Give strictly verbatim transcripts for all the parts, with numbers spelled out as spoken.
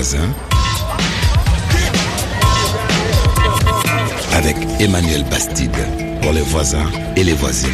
voisins avec Emmanuel Bastide pour les voisins et les voisines.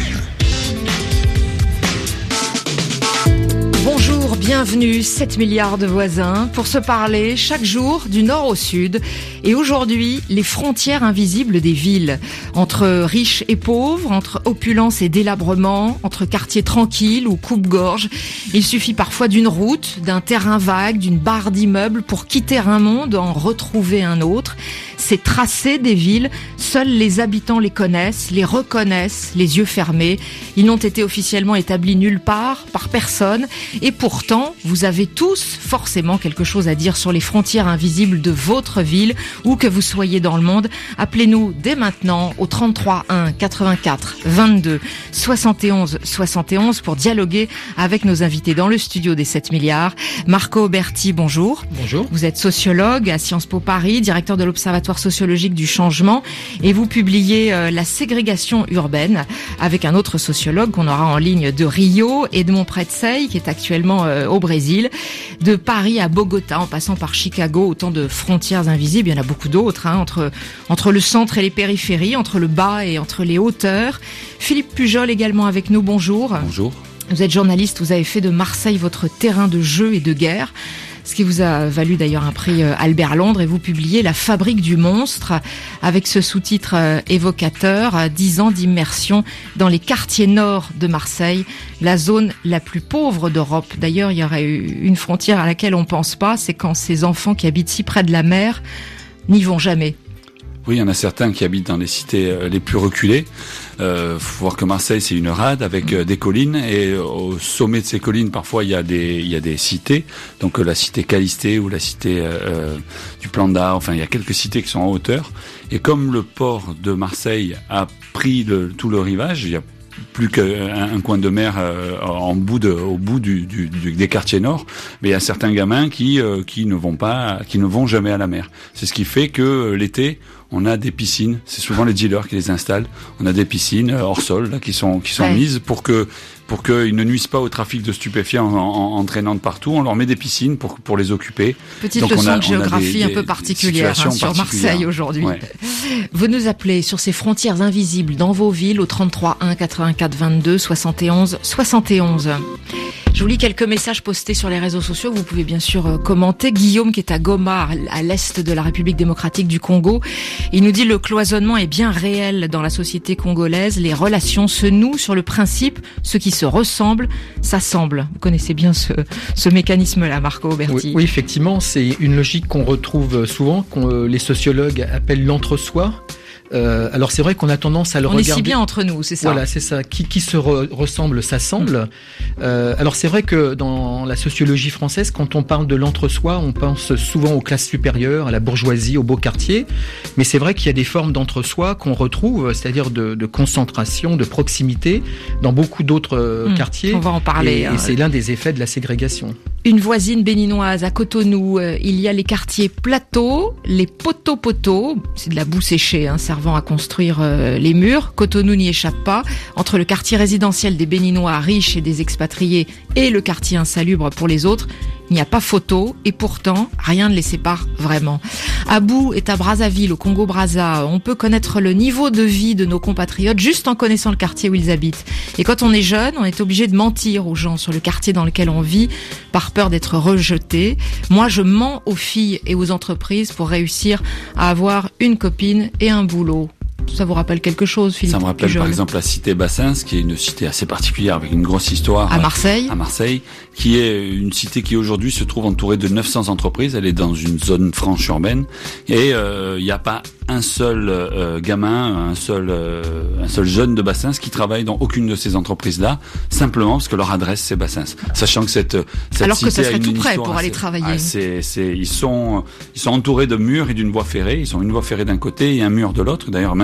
Bonjour, bienvenue, sept milliards de voisins, pour se parler chaque jour du nord au sud. Et aujourd'hui, les frontières invisibles des villes. Entre riches et pauvres, entre opulence et délabrement, entre quartiers tranquilles ou coupe-gorge. Il suffit parfois d'une route, d'un terrain vague, d'une barre d'immeubles pour quitter un monde, en retrouver un autre. Ces tracés des villes, seuls les habitants les connaissent, les reconnaissent, les yeux fermés. Ils n'ont été officiellement établis nulle part, par personne. Et pourtant, vous avez tous forcément quelque chose à dire sur les frontières invisibles de votre ville, où que vous soyez dans le monde. Appelez-nous dès maintenant au trente-trois un quatre-vingt-quatre vingt-deux soixante et onze soixante et onze pour dialoguer avec nos invités dans le studio des sept milliards. Marco Berti, bonjour. Bonjour. Vous êtes sociologue à Sciences Po Paris, directeur de l'Observatoire sociologique du changement, et vous publiez euh, La ségrégation urbaine avec un autre sociologue qu'on aura en ligne de Rio, Edmond Pretzel, qui est actuellement euh, au Brésil, de Paris à Bogota, en passant par Chicago, autant de frontières invisibles. Il y en a beaucoup d'autres, hein, entre, entre le centre et les périphéries, entre le bas et entre les hauteurs. Philippe Pujol également avec nous, bonjour. Bonjour. Vous êtes journaliste, vous avez fait de Marseille votre terrain de jeu et de guerre, ce qui vous a valu d'ailleurs un prix Albert Londres, et vous publiez La fabrique du monstre avec ce sous-titre évocateur, dix ans d'immersion dans les quartiers nord de Marseille, la zone la plus pauvre d'Europe. D'ailleurs, il y aurait eu une frontière à laquelle on pense pas, c'est quand ces enfants qui habitent si près de la mer n'y vont jamais. Oui, il y en a certains qui habitent dans les cités les plus reculées. Euh, faut voir que Marseille, c'est une rade avec euh, des collines, et au sommet de ces collines, parfois, il y a des, il y a des cités. Donc, euh, la cité Calistée ou la cité euh, du Plan d'Art. Enfin, il y a quelques cités qui sont en hauteur. Et comme le port de Marseille a pris le, tout le rivage, il y a plus qu'un un coin de mer euh, en bout de, au bout du, du, du, des quartiers nord, mais il y a certains gamins qui euh, qui ne vont pas, qui ne vont jamais à la mer. C'est ce qui fait que euh, l'été, on a des piscines. C'est souvent les dealers qui les installent. On a des piscines euh, hors sol là, qui sont qui sont ouais. mises pour que pour qu'ils ne nuisent pas au trafic de stupéfiants en, en, en traînant de partout. On leur met des piscines pour pour les occuper. Petite Donc leçon on a, de géographie des, un peu particulière hein, sur Marseille aujourd'hui. Ouais. Vous nous appelez sur ces frontières invisibles dans vos villes au trente-trois un quatre-vingt-quatre vingt-deux soixante et onze soixante et onze. Je vous lis quelques messages postés sur les réseaux sociaux que vous pouvez bien sûr commenter. Guillaume, qui est à Goma, à l'est de la République démocratique du Congo, il nous dit: le cloisonnement est bien réel dans la société congolaise. Les relations se nouent sur le principe, ce qui se ressemble s'assemble. Vous connaissez bien ce, ce mécanisme-là, Marco Berti. Oui, oui, effectivement, c'est une logique qu'on retrouve souvent, qu'on les sociologues appellent l'entre-soi. Euh, alors c'est vrai qu'on a tendance à le on regarder. On est si bien entre nous, c'est ça. Voilà, c'est ça. Qui, qui se re, ressemble, s'assemble. Mmh. Euh, alors c'est vrai que dans la sociologie française, quand on parle de l'entre-soi, on pense souvent aux classes supérieures, à la bourgeoisie, aux beaux quartiers. Mais c'est vrai qu'il y a des formes d'entre-soi qu'on retrouve, c'est-à-dire de, de concentration, de proximité, dans beaucoup d'autres mmh. quartiers. On va en parler. Et, hein. et c'est l'un des effets de la ségrégation. Une voisine béninoise à Cotonou, euh, il y a les quartiers plateaux, les poteaux-poteaux, c'est de la boue séchée, hein, servant à construire euh, les murs. Cotonou n'y échappe pas. Entre le quartier résidentiel des Béninois riches et des expatriés et le quartier insalubre pour les autres, il n'y a pas photo, et pourtant, rien ne les sépare vraiment. Abou est à Brazzaville, au Congo-Brazza. On peut connaître le niveau de vie de nos compatriotes juste en connaissant le quartier où ils habitent. Et quand on est jeune, on est obligé de mentir aux gens sur le quartier dans lequel on vit, par peur d'être rejeté. Moi, je mens aux filles et aux entreprises pour réussir à avoir une copine et un boulot. Ça vous rappelle quelque chose, Philippe? Ça me rappelle Pujol. Par exemple la cité Bassins, qui est une cité assez particulière avec une grosse histoire. À Marseille. À Marseille, qui est une cité qui aujourd'hui se trouve entourée de neuf cents entreprises. Elle est dans une zone franche urbaine, et il euh, n'y a pas un seul euh, gamin, un seul euh, un seul jeune de Bassins qui travaille dans aucune de ces entreprises-là, simplement parce que leur adresse c'est Bassins. Sachant que cette cette alors cité que ça serait a une tout prêt histoire pour aller assez, travailler. Ah, c'est c'est ils sont ils sont entourés de murs et d'une voie ferrée. Ils ont une voie ferrée d'un côté et un mur de l'autre. D'ailleurs maintenant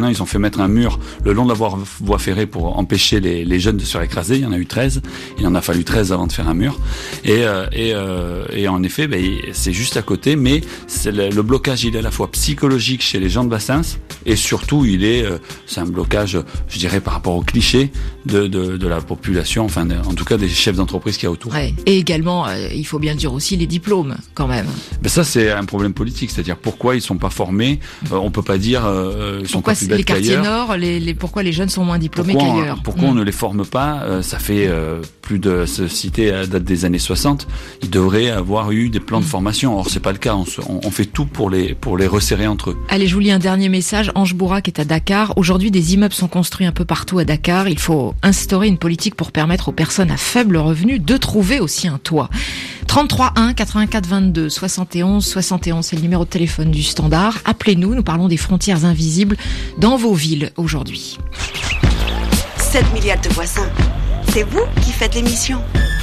maintenant, ils ont fait mettre un mur le long de la voie, voie ferrée pour empêcher les, les jeunes de se faire écraser. Il y en a eu treize. Il en a fallu treize avant de faire un mur. Et, euh, et, euh, et en effet, ben, c'est juste à côté, mais c'est le, le blocage, il est à la fois psychologique chez les gens de Bassins, et surtout, il est, euh, c'est un blocage, je dirais, par rapport aux clichés de, de, de la population, enfin, de, en tout cas, des chefs d'entreprise qu'il y a autour. Ouais. Et également, euh, il faut bien dire aussi les diplômes, quand même. Ben ça, c'est un problème politique, c'est-à-dire pourquoi ils sont pas formés. Euh, on peut pas dire euh, ils sont pourquoi pas plus bêtes les quartiers qu'ailleurs. nord, les, les, pourquoi les jeunes sont moins diplômés pourquoi qu'ailleurs. On, pourquoi mmh. on ne les forme pas euh, Ça fait euh, plus de ce cité date des années soixante. Ils devraient avoir eu des plans mmh. de formation. Or, c'est pas le cas. On, se, on, on fait tout pour les pour les resserrer entre eux. Allez, je vous lis un dernier message. Ange Bourrac est à Dakar. Aujourd'hui, des immeubles sont construits un peu partout à Dakar. Il faut instaurer une politique pour permettre aux personnes à faible revenu de trouver aussi un toit. trente-trois un quatre-vingt-quatre vingt-deux soixante et onze soixante et onze, c'est le numéro de téléphone du Standard. Appelez-nous, nous parlons des frontières invisibles dans vos villes aujourd'hui. sept milliards de voisins, c'est vous qui faites l'émission.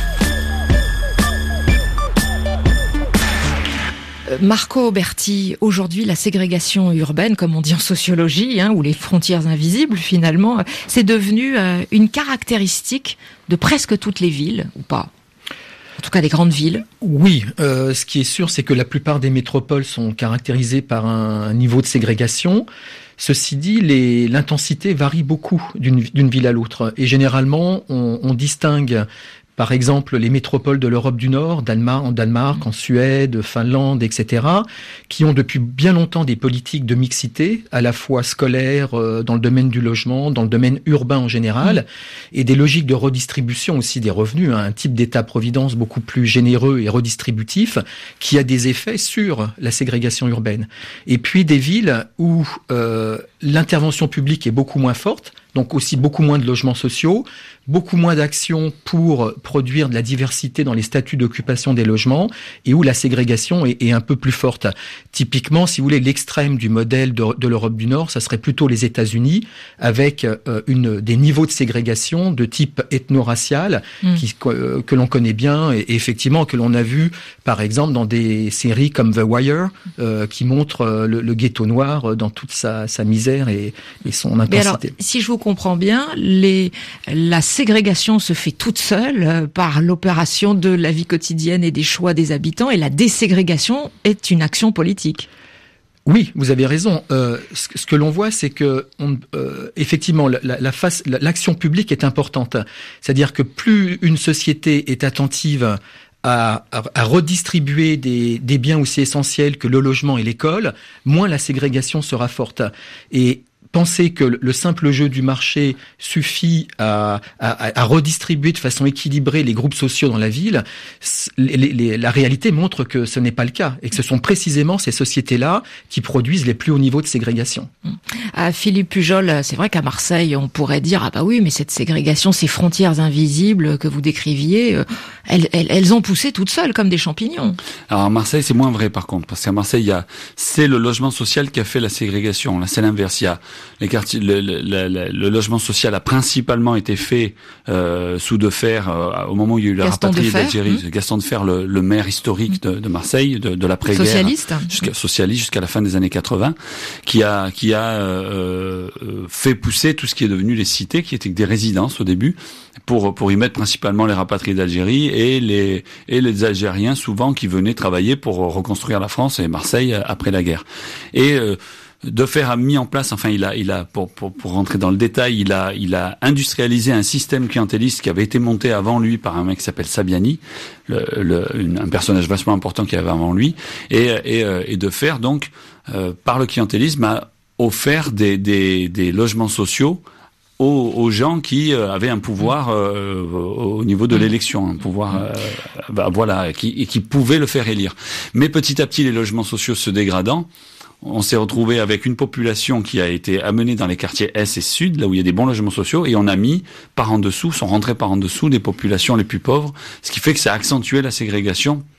Marco Berti, aujourd'hui la ségrégation urbaine, comme on dit en sociologie, hein, ou les frontières invisibles finalement, c'est devenu euh, une caractéristique de presque toutes les villes, ou pas ? En tout cas, des grandes villes. Oui, euh, ce qui est sûr, c'est que la plupart des métropoles sont caractérisées par un niveau de ségrégation. Ceci dit, les, l'intensité varie beaucoup d'une, d'une ville à l'autre. Et généralement, on, on distingue, par exemple, les métropoles de l'Europe du Nord, Danemark, en Danemark, en Suède, Finlande, et cetera, qui ont depuis bien longtemps des politiques de mixité, à la fois scolaire, euh, dans le domaine du logement, dans le domaine urbain en général, et des logiques de redistribution aussi des revenus, hein, un type d'État-providence beaucoup plus généreux et redistributif, qui a des effets sur la ségrégation urbaine. Et puis des villes où euh, l'intervention publique est beaucoup moins forte, donc aussi beaucoup moins de logements sociaux, beaucoup moins d'actions pour produire de la diversité dans les statuts d'occupation des logements, et où la ségrégation est, est un peu plus forte. Typiquement, si vous voulez, l'extrême du modèle de, de l'Europe du Nord, ça serait plutôt les États-Unis, avec euh, une, des niveaux de ségrégation de type ethno-racial, mmh. qui, que, que l'on connaît bien, et, et effectivement que l'on a vu, par exemple, dans des séries comme The Wire, euh, qui montrent euh, le, le ghetto noir dans toute sa, sa misère et, et son intensité. Mais alors, si je vous comprends bien, les, la ségrégation se fait toute seule euh, par l'opération de la vie quotidienne et des choix des habitants, et la déségrégation est une action politique. Oui, vous avez raison. Euh, ce, ce que l'on voit, c'est que on, euh, effectivement, la, la face, l'action publique est importante. C'est-à-dire que plus une société est attentive à, à, à redistribuer des, des biens aussi essentiels que le logement et l'école, moins la ségrégation sera forte. Et penser que le simple jeu du marché suffit à, à, à redistribuer de façon équilibrée les groupes sociaux dans la ville, les, les, la réalité montre que ce n'est pas le cas, et que ce sont précisément ces sociétés-là qui produisent les plus hauts niveaux de ségrégation. À Philippe Pujol, c'est vrai qu'à Marseille, on pourrait dire « Ah bah oui, mais cette ségrégation, ces frontières invisibles que vous décriviez, elles, elles, elles ont poussé toutes seules comme des champignons. » Alors à Marseille, c'est moins vrai par contre, parce qu'à Marseille, il y a, c'est le logement social qui a fait la ségrégation. Là, c'est l'inverse. Il y a les quartiers, le, le, le, le logement social a principalement été fait euh, sous Defer euh, au moment où il y a eu la Gaston rapatriée Defer, d'Algérie. mmh. Gaston Defer, le, le maire historique de, de Marseille, de, de l'après-guerre, socialiste, jusqu'à, socialiste jusqu'à la fin des années quatre-vingts, qui a qui a euh, fait pousser tout ce qui est devenu les cités, qui étaient des résidences au début, pour pour y mettre principalement les rapatriés d'Algérie et les et les Algériens souvent qui venaient travailler pour reconstruire la France et Marseille après la guerre. Et euh, Defer a mis en place, enfin il a, il a pour, pour, pour rentrer dans le détail, il a, il a industrialisé un système clientéliste qui avait été monté avant lui par un mec qui s'appelle Sabiani, le, le, une, un personnage vachement important qui avait avant lui, et, et, et Defer donc euh, par le clientélisme a offert des, des, des logements sociaux aux, aux gens qui euh, avaient un pouvoir euh, au niveau de l'élection, un pouvoir, euh, bah, voilà, et qui, et qui pouvaient le faire élire. Mais petit à petit, les logements sociaux se dégradant, on s'est retrouvé avec une population qui a été amenée dans les quartiers Est et Sud, là où il y a des bons logements sociaux, et on a mis par en dessous, sont rentrés par en dessous des populations les plus pauvres, ce qui fait que ça a accentué la ségrégation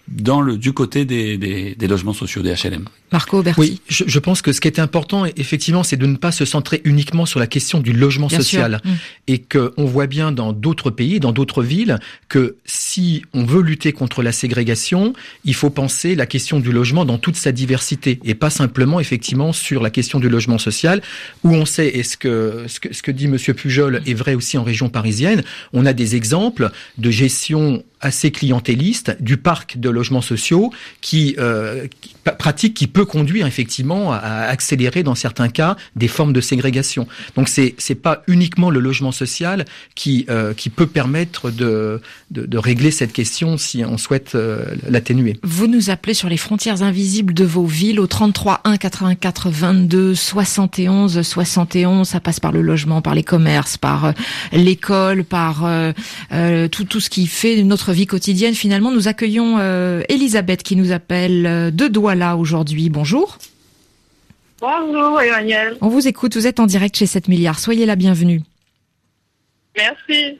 dans le du côté des, des, des logements sociaux des H L M. Marco Berti. Oui, je, je pense que ce qui est important, effectivement, c'est de ne pas se centrer uniquement sur la question du logement bien social. Mmh. Et qu'on voit bien dans d'autres pays, dans d'autres villes, que si on veut lutter contre la ségrégation, il faut penser la question du logement dans toute sa diversité et pas simplement, effectivement, sur la question du logement social, où on sait, et ce que, ce que, ce que dit Monsieur Pujol est vrai aussi en région parisienne, on a des exemples de gestion assez clientéliste du parc de logements sociaux qui, euh, qui pratique, qui peut conduire effectivement à accélérer dans certains cas des formes de ségrégation. Donc c'est c'est pas uniquement le logement social qui euh, qui peut permettre de, de de régler cette question si on souhaite euh, l'atténuer. Vous nous appelez sur les frontières invisibles de vos villes au trente-trois un quatre-vingt-quatre vingt-deux soixante et onze soixante et onze. Ça passe par le logement, par les commerces, par euh, l'école, par euh, euh, tout tout ce qui fait notre vie quotidienne. Finalement, nous accueillons euh, Elisabeth qui nous appelle euh, de Douala aujourd'hui. Bonjour. Bonjour Emmanuel. On vous écoute, vous êtes en direct chez sept milliards. Soyez la bienvenue. Merci.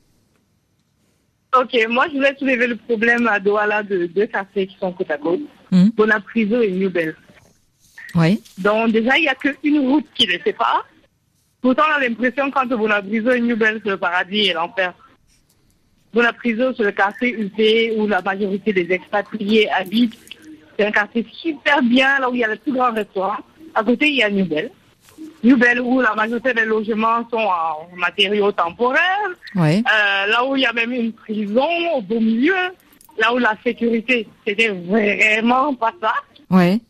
Ok, moi je voulais soulever le problème à Douala de deux quartiers qui sont côte à côte, mmh. Bonapriso et New Bell. Oui. Donc déjà il n'y a qu'une route qui les sépare. Pourtant on a l'impression qu'entre Bonapriso et New Bell c'est le paradis et l'enfer. Bonapriso c'est le quartier U P où la majorité des expatriés habitent. C'est un quartier super bien, là où il y a le plus grand restaurant. À côté, il y a New Bell. New Bell, où la majorité des logements sont en matériaux temporaires. Ouais. Euh, là où il y a même une prison au beau milieu. Là où la sécurité, c'était vraiment pas ça. Ouais.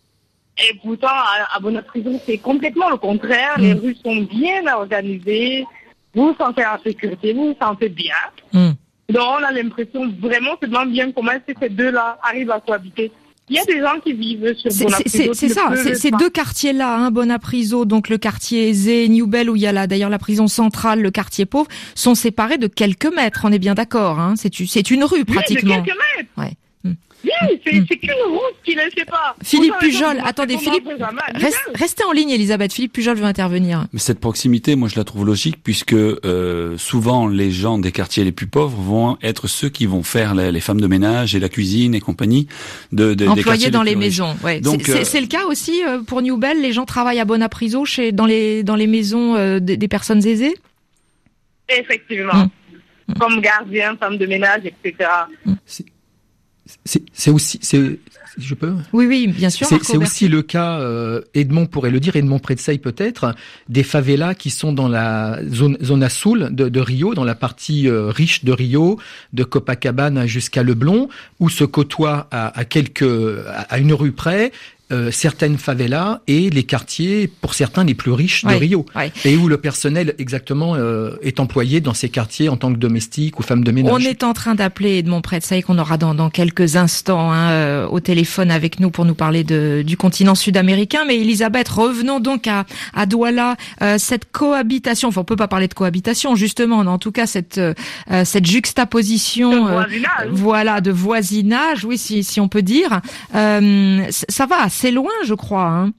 Et pourtant, à, à Bonapriso, c'est complètement le contraire. Mm. Les rues sont bien organisées. Vous vous sentez en sécurité, vous vous sentez bien. Mm. Donc, on a l'impression vraiment, c'est vraiment bien comment est-ce que ces deux-là arrivent à cohabiter. Il y a des gens qui vivent sur Bonapriso. C'est ça, c'est ces deux quartiers-là, hein, Bonapriso, donc le quartier aisé, New Bell, où il y a là d'ailleurs la prison centrale, le quartier pauvre, sont séparés de quelques mètres, on est bien d'accord, hein, c'est, c'est une rue pratiquement. Oui, de quelques mètres. Ouais. Oui, c'est, c'est qu'une route qui ne sait pas. Philippe Pujol, attendez, Philippe, reste, restez en ligne, Elisabeth. Philippe Pujol veut intervenir. Mais cette proximité, moi, je la trouve logique puisque euh, souvent les gens des quartiers les plus pauvres vont être ceux qui vont faire les, les femmes de ménage et la cuisine et compagnie de, de employés dans les, les maisons. Ouais. Donc, c'est, c'est, c'est le cas aussi euh, pour New Bell. Les gens travaillent à Bonapriso chez dans les dans les maisons euh, des, des personnes aisées. Effectivement, hum. comme gardien, femme de ménage, et cetera. Hum. C'est... C'est, c'est aussi, c'est, je peux. Oui, oui, bien sûr. C'est, c'est aussi le cas, euh, Edmond pourrait le dire, Edmond Pretsey peut-être, des favelas qui sont dans la zone, zone azul de, de Rio, dans la partie euh, riche de Rio, de Copacabana jusqu'à Leblon, où se côtoient à, à quelques, à une rue près, Euh, certaines favelas et les quartiers, pour certains, les plus riches de ouais, Rio. Ouais. Et où le personnel, exactement, euh, est employé dans ces quartiers en tant que domestique ou femme de ménage. On est en train d'appeler Edmond Pretsey, qu'on aura dans, dans quelques instants hein, euh, au téléphone avec nous pour nous parler de, du continent sud-américain. Mais Elisabeth, revenons donc à, à Douala. Euh, cette cohabitation, enfin on peut pas parler de cohabitation justement, mais en tout cas cette, euh, cette juxtaposition euh, voilà, de voisinage, oui, si, si on peut dire, euh, ça va assez loin, je crois. Hein.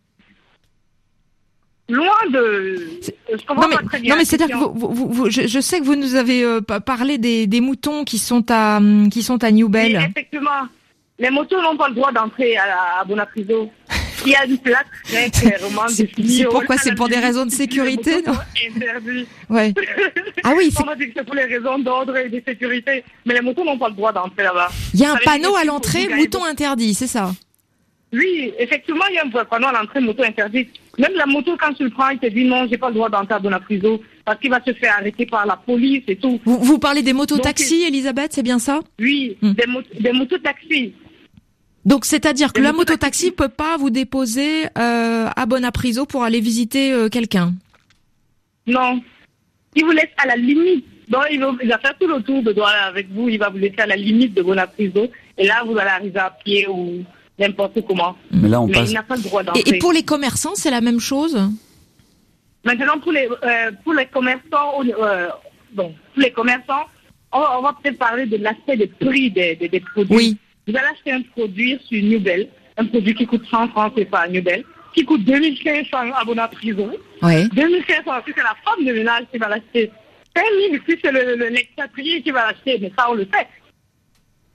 Loin de... Je comprends non, mais, pas très bien non, mais c'est-à-dire que vous, vous, vous, je, je sais que vous nous avez euh, parlé des, des moutons qui sont à, qui sont à New Bell. Oui, effectivement. Les motos n'ont pas le droit d'entrer à, à Bonapriso. Il y a une plaque très clairement définie. C'est pourquoi? C'est pour des raisons de sécurité, non? Interdit. Ouais. Ah oui, c'est... On va dire que c'est pour les raisons d'ordre et de sécurité. Mais les motos n'ont pas le droit d'entrer là-bas. Il y a un panneau à l'entrée, mouton interdit, c'est ça? Oui, effectivement, il y a un panneau à l'entrée, moto interdite. Même la moto, quand tu le prends, il te dit non, j'ai pas le droit d'entrer à Bonapriso parce qu'il va se faire arrêter par la police et tout. Vous, vous parlez des motos-taxis, Elisabeth, c'est bien ça? Oui, hum. des, mot- des motos-taxis. Donc, c'est-à-dire que des la moto-taxi peut pas vous déposer euh, à Bonapriso pour aller visiter euh, quelqu'un? Non. Il vous laisse à la limite. Donc, il va, il va faire tout le tour de Douala avec vous. Il va vous laisser à la limite de Bonapriso. Et là, vous allez arriver à pied ou... n'importe comment. Mais là, on Mais passe... il n'a pas le droit d'entrer. Et, et pour les commerçants, c'est la même chose? Maintenant, pour les, euh, pour les commerçants, euh, bon, pour les commerçants, on, on va peut-être parler de l'aspect des prix des, des, des produits. Oui. Vous allez acheter un produit sur New Bell, un produit qui coûte cent francs, c'est pas à New Bell, qui coûte deux mille cinq cents à Bonapriso. Oui. deux mille cinq cents, si c'est la femme de ménage qui va l'acheter. cinq mille, si c'est le, le, l'expatrié qui va l'acheter, mais ça, on le fait.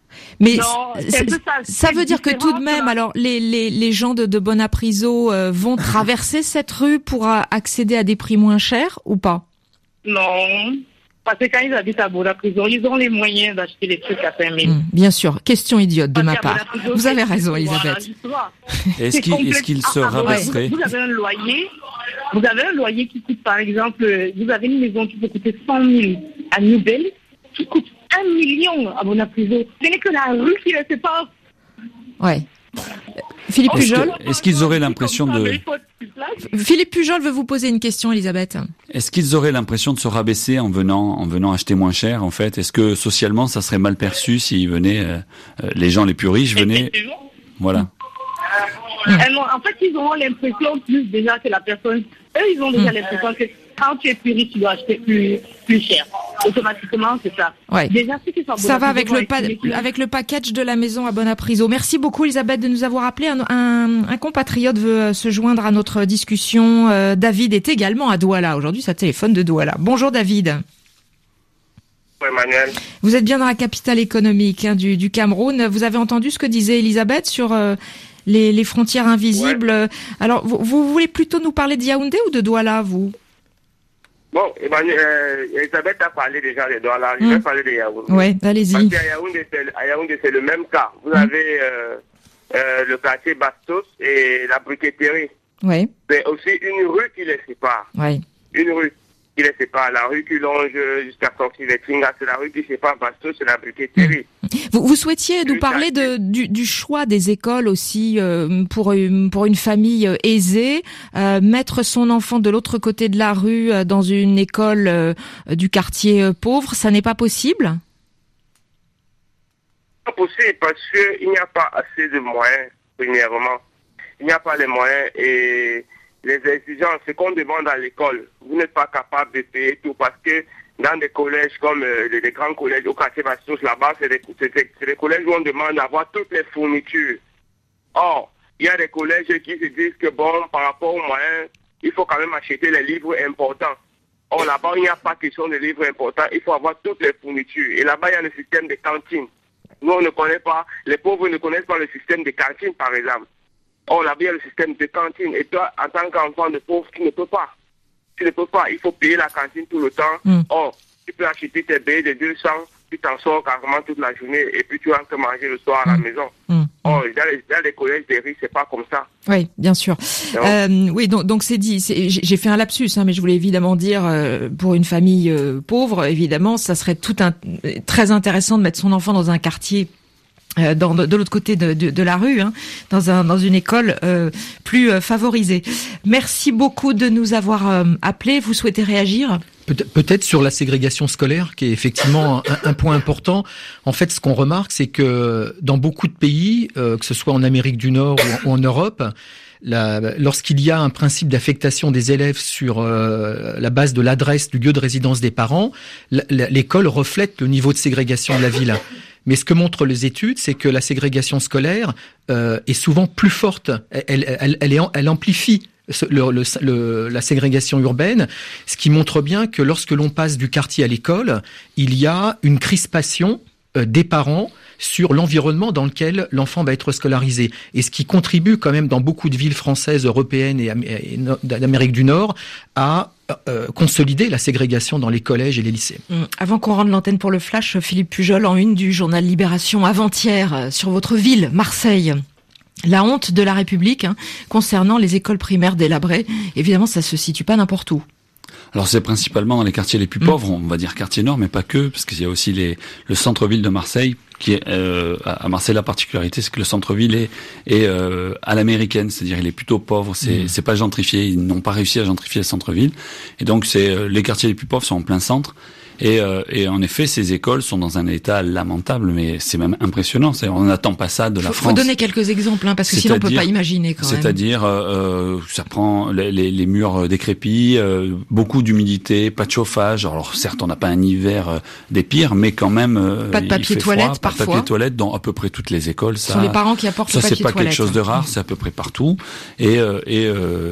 Mais Non, c'est un peu ça. ça veut dire que tout de même, là. alors les les les gens de, de Bonapriso euh, vont traverser cette rue pour euh, accéder à des prix moins chers ou pas? Non, parce que quand ils habitent à Bonapriso, ils ont les moyens d'acheter des trucs à cinq mille. Mmh, bien sûr, question idiote de Parce ma qu'à part. Bonapriso, Vous avez c'est- raison, voilà, Elisabeth. justement. Est-ce C'est qu'il est-ce complet- qu'il se Ah, pardon, rabaisserait vous, vous avez un loyer, vous avez un loyer qui coûte, par exemple, euh, vous avez une maison qui peut coûter cent mille à Newbel, qui coûte un million à Bonapriso. Ce n'est que la rue qui les sépare. Ouais. Philippe Est-ce Pujol. que- est-ce qu'ils auraient l'impression Comme ça, de- mais il faut être sur place. Philippe Pujol veut vous poser une question, Elisabeth. Est-ce qu'ils auraient l'impression de se rabaisser en venant en venant acheter moins cher en fait? Est-ce que socialement ça serait mal perçu s'ils venaient euh, euh, les gens les plus riches venaient Effectivement. voilà. Elles ont- En fait, ils auront l'impression plus déjà que la personne. Eux, ils ont déjà l'impression que quand tu es plus riche, tu dois acheter plus, plus cher. Automatiquement, c'est ça. Ouais. Déjà, ceux qui sont à Ça va avec Bonapriso le, vont pa- estimer que- avec le package de la maison à Bonapriso. Merci beaucoup, Elisabeth, de nous avoir appelé. Un, un, un compatriote veut euh, se joindre à notre discussion. Euh, David est également à Douala. Aujourd'hui, ça téléphone de Douala. Bonjour, David. Emmanuel. Vous êtes bien dans la capitale économique hein, du, du Cameroun. Vous avez entendu ce que disait Elisabeth sur euh, les, les frontières invisibles. Ouais. Alors, vous, vous voulez plutôt nous parler de Yaoundé ou de Douala, vous? Bon, Emmanuel, euh, Elisabeth a parlé déjà des Douala, je Mm. vais parler de Yaoundé. Ouais, Parce allez-y. qu'à Yaoundé, c'est, à Yaoundé, c'est le même cas. Vous avez euh, euh, le quartier Bastos et la briqueterie. Ouais, C'est aussi une rue qui les sépare. ouais. Une rue qui les sépare. La rue qui longe jusqu'à sortir les Tringas, c'est la rue qui sépare Bastos et la briqueterie. Vous, vous souhaitiez nous Le parler de, du, du choix des écoles aussi euh, pour une, pour une famille euh, aisée, euh, mettre son enfant de l'autre côté de la rue euh, dans une école euh, du quartier euh, pauvre, ça n'est pas possible? Pas possible parce qu'il n'y a pas assez de moyens, premièrement. Il n'y a pas les moyens et les exigences, ce qu'on demande à l'école, vous n'êtes pas capable de payer tout parce que dans des collèges comme euh, les, les grands collèges au quartier Bastos, là-bas, c'est des, c'est, des, c'est des collèges où on demande d'avoir toutes les fournitures. Or, il y a des collèges qui se disent que bon, par rapport aux moyens, il faut quand même acheter les livres importants. Or, là-bas, il n'y a pas question de livres importants, il faut avoir toutes les fournitures. Et là-bas, il y a le système de cantine. Nous, on ne connaît pas, les pauvres ne connaissent pas le système de cantine, par exemple. Or, là-bas, il y a le système de cantine. Et toi, en tant qu'enfant de pauvre, tu ne peux pas. Tu ne peux pas. Il faut payer la cantine tout le temps. Mm. Or, tu peux acheter tes billets de deux cents, tu t'en sors carrément toute la journée et puis tu rentres manger le soir à la Mm. maison. Mmh. Or, dans les, dans les collèges des riches, c'est pas comme ça. Oui, bien sûr. Euh, oui, donc donc c'est dit. C'est, j'ai j'ai fait un lapsus, hein, mais je voulais évidemment dire euh, pour une famille euh, pauvre, évidemment, ça serait tout un très intéressant de mettre son enfant dans un quartier. Euh, dans, de, de l'autre côté de, de, de la rue, hein, dans, un, dans une école euh, plus euh, favorisée. Merci beaucoup de nous avoir euh, appelés. Vous souhaitez réagir ? Peut- Peut-être sur la ségrégation scolaire, qui est effectivement un, un point important. En fait, ce qu'on remarque, c'est que dans beaucoup de pays, euh, que ce soit en Amérique du Nord ou en, ou en Europe, la, lorsqu'il y a un principe d'affectation des élèves sur euh, la base de l'adresse du lieu de résidence des parents, la, la, l'école reflète le niveau de ségrégation de la ville. Mais ce que montrent les études, c'est que la ségrégation scolaire euh, est souvent plus forte. Elle, elle, elle, est, elle amplifie le, le, le, la ségrégation urbaine, ce qui montre bien que lorsque l'on passe du quartier à l'école, il y a une crispation euh, des parents sur l'environnement dans lequel l'enfant va être scolarisé. Et ce qui contribue quand même dans beaucoup de villes françaises, européennes et, et d'Amérique du Nord à euh, consolider la ségrégation dans les collèges et les lycées. Avant qu'on rende l'antenne pour le flash, Philippe Pujol, en une du journal Libération avant-hier, sur votre ville, Marseille. La honte de la République hein, concernant les écoles primaires délabrées. Évidemment, ça se situe pas n'importe où. Alors c'est principalement dans les quartiers les plus pauvres, on va dire quartier nord, mais pas que, parce qu'il y a aussi les, le centre-ville de Marseille, qui est euh, à Marseille la particularité, c'est que le centre-ville est, est euh, à l'américaine, c'est-à-dire il est plutôt pauvre, c'est, mmh. c'est pas gentrifié, ils n'ont pas réussi à gentrifier le centre-ville, et donc c'est euh, les quartiers les plus pauvres sont en plein centre. Et, euh, et en effet, ces écoles sont dans un état lamentable, mais c'est même impressionnant. C'est, on n'attend pas ça de la faut, France. Faut donner quelques exemples, hein, parce que sinon on peut pas imaginer quand même. C'est-à-dire, euh, ça prend les, les, les murs décrépits, euh, beaucoup d'humidité, pas de chauffage. Alors certes, on n'a pas un hiver euh, des pires, mais quand même euh, pas de papier toilette froid, parfois. Pas de papier toilette dans à peu près toutes les écoles. Ça, ce sont les parents qui apportent ça, le papier c'est pas toilette. quelque chose de rare, c'est à peu près partout. Et, euh, et euh,